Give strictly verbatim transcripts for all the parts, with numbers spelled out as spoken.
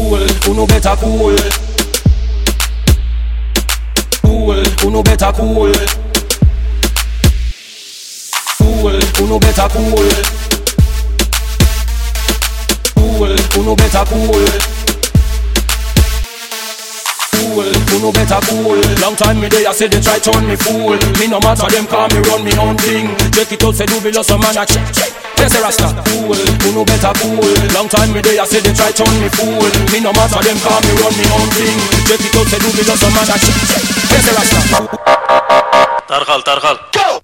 Cool, uno better cool. Cool, uno better cool. Cool, uno better cool. Cool, uno better cool. Cool, uno better cool. Long time me there, I say they try turn me fool. Me no matter them call me run me own thing. Check it out, say do below some man a check check. Yes, a Rasta. Cool, uno better cool. Long time me there, I say they try turn me fool. Me no matter them call me run me own thing. Check it out, say do below some man a check check. Yes, a Rasta. Tarqal, tarqal. Go!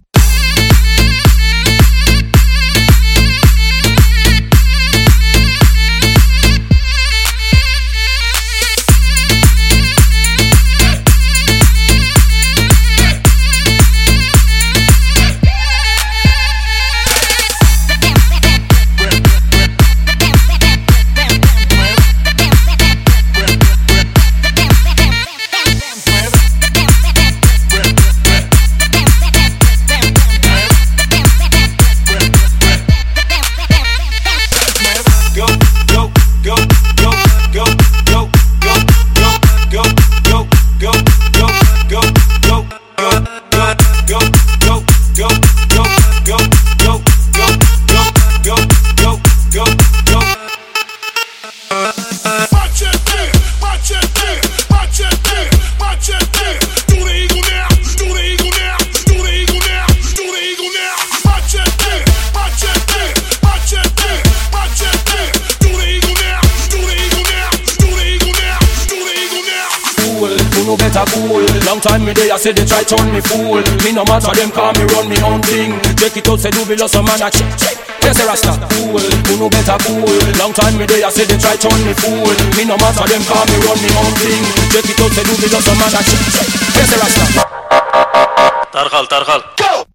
Uno better cool. Long time me there, I say they try turn me fool. Me no matter them call me run me own thing. Check it out, say do below some man a check check. Yes, a Rasta. Cool, uno better cool. Long time me there, I say they try turn me fool. Me no matter them call me run me own thing. Check it out, say do below some man a check check. Yes, a Rasta. Tarqal, tarqal. Go!